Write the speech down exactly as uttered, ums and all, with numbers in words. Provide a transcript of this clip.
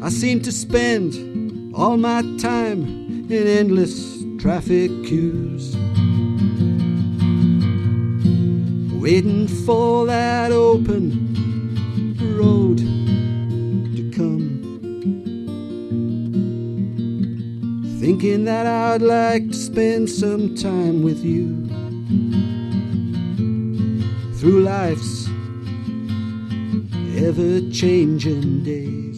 I seem to spend all my time in endless traffic queues, waiting for that open road to come, thinking that I'd like to spend some time with you through life's ever-changing day.